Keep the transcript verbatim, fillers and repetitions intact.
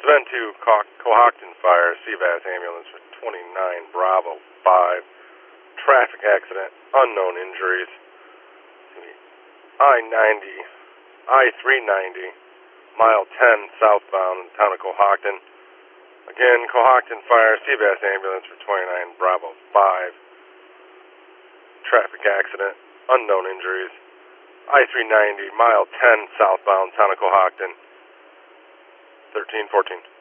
Seven two Co- Cohocton Fire, C V A S ambulance for twenty-nine Bravo five. Traffic accident, unknown injuries. I ninety, I three ninety, mile ten southbound, town of Cohocton. Again, Cohocton Fire, C V A S ambulance for twenty-nine Bravo five. Traffic accident, unknown injuries. I three ninety, mile ten southbound, town of Cohocton. thirteen fourteen.